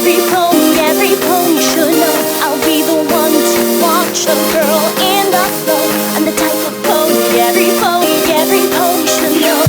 every pony should know. I'll be the one to watch a girl in the flow. I'm the type of pony every pony should know.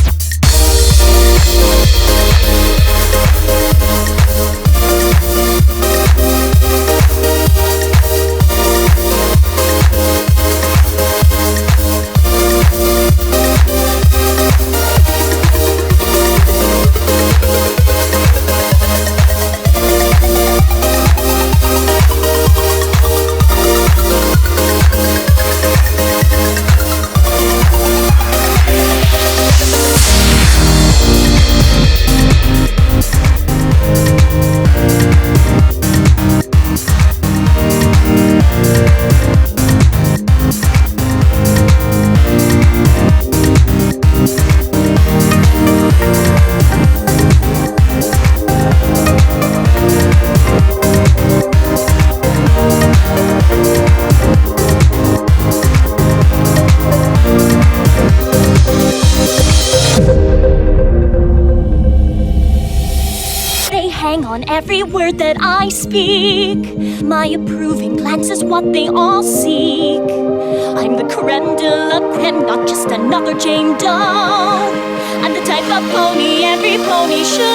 Hang on every word that I speak. My approving glance is what they all seek. I'm the creme de la creme, not just another Jane Doe. I'm the type of pony every pony should